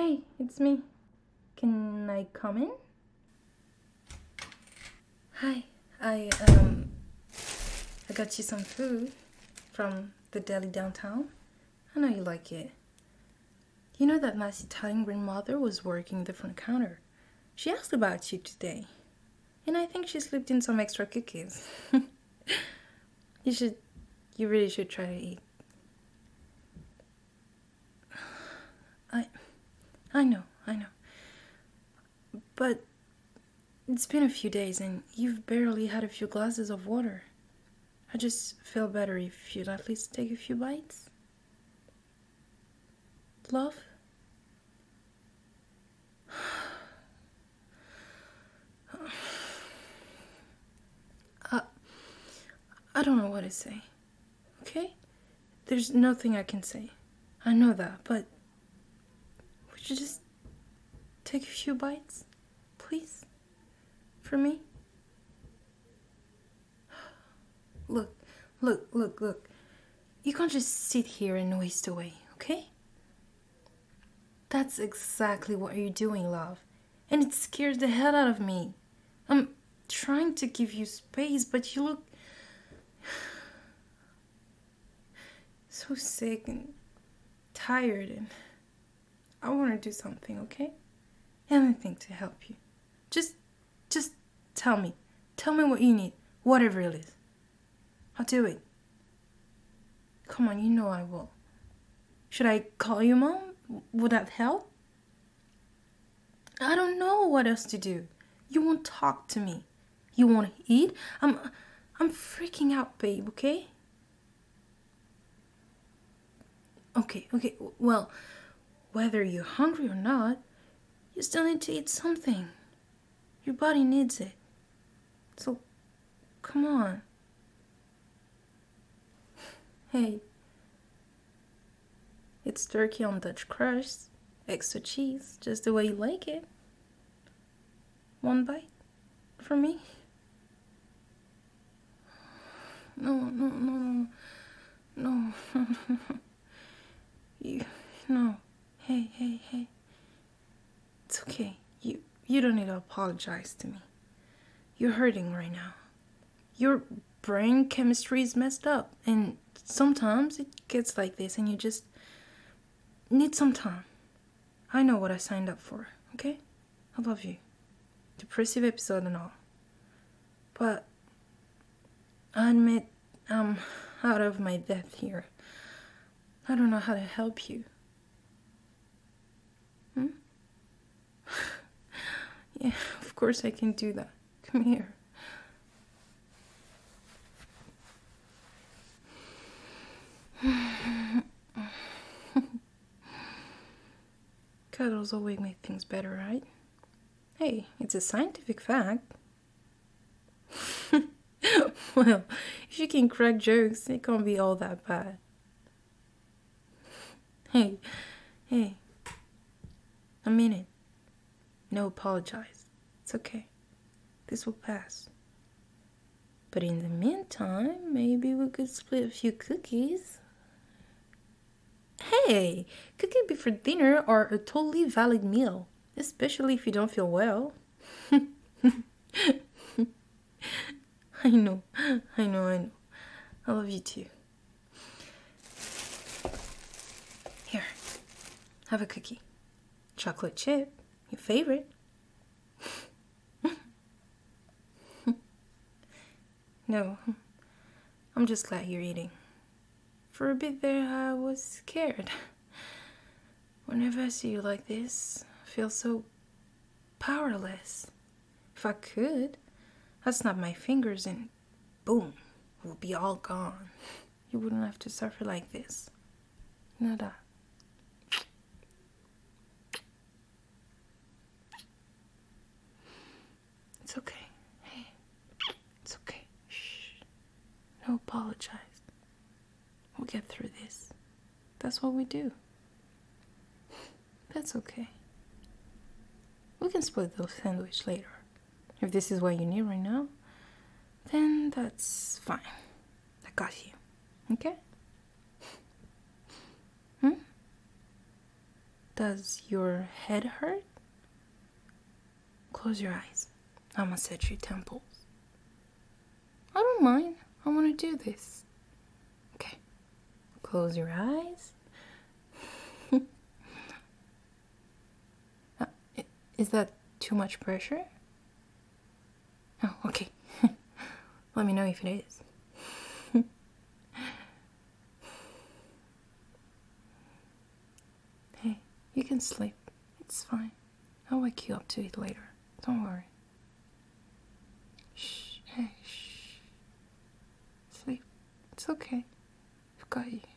Hey, it's me. Can I come in? Hi, I got you some food from the deli downtown. I know you like it. You know that nice Italian grandmother was working the front counter. She asked about you today, and I think she slipped in some extra cookies. You really should try to eat. I know. But it's been a few days and you've barely had a few glasses of water. I just feel better if you'd at least take a few bites. Love? I don't know what to say, okay? There's nothing I can say. I know that, but would you just take a few bites, please? For me? Look. You can't just sit here and waste away, okay? That's exactly what you're doing, love. And it scares the hell out of me. I'm trying to give you space, but you look so sick and tired, and I want to do something, okay? Anything to help you. Just tell me. Tell me what you need, whatever it is. I'll do it. Come on, you know I will. Should I call you, Mom? Would that help? I don't know what else to do. You won't talk to me. You won't eat. I'm freaking out, babe, okay? Okay. Well, whether you're hungry or not, you still need to eat something. Your body needs it. So, come on. Hey, it's turkey on Dutch crust, extra cheese, just the way you like it. One bite for me? No. No. Hey. It's okay. You don't need to apologize to me. You're hurting right now. Your brain chemistry is messed up, and sometimes it gets like this, and you just need some time. I know what I signed up for, okay? I love you. Depressive episode and all. But I admit I'm out of my depth here. I don't know how to help you. Yeah, of course I can do that. Come here. Cuddles always make things better, right? Hey, it's a scientific fact. Well, if you can crack jokes, it can't be all that bad. Hey, I mean it. No apologize. It's okay. This will pass. But in the meantime, maybe we could split a few cookies. Hey, cookie before dinner are a totally valid meal, especially if you don't feel well. I know. I love you too. Here, have a cookie. Chocolate chip, your favorite. No, I'm just glad you're eating. For a bit there, I was scared. Whenever I see you like this, I feel so powerless. If I could, I'd snap my fingers and boom, it would be all gone. You wouldn't have to suffer like this. You know that. It's okay. Hey, it's okay. Shh. No apologize. We'll get through this. That's what we do. That's okay. We can split the sandwich later. If this is what you need right now, then that's fine. I got you. Okay? Does your head hurt? Close your eyes. I'ma massage your temples. I don't mind. I want to do this. Okay. Close your eyes. Is that too much pressure? Oh, okay. Let me know if it is. Hey, you can sleep. It's fine. I'll wake you up to it later. Don't worry. Shh. Hey, shh. Sleep. It's okay. I've got you.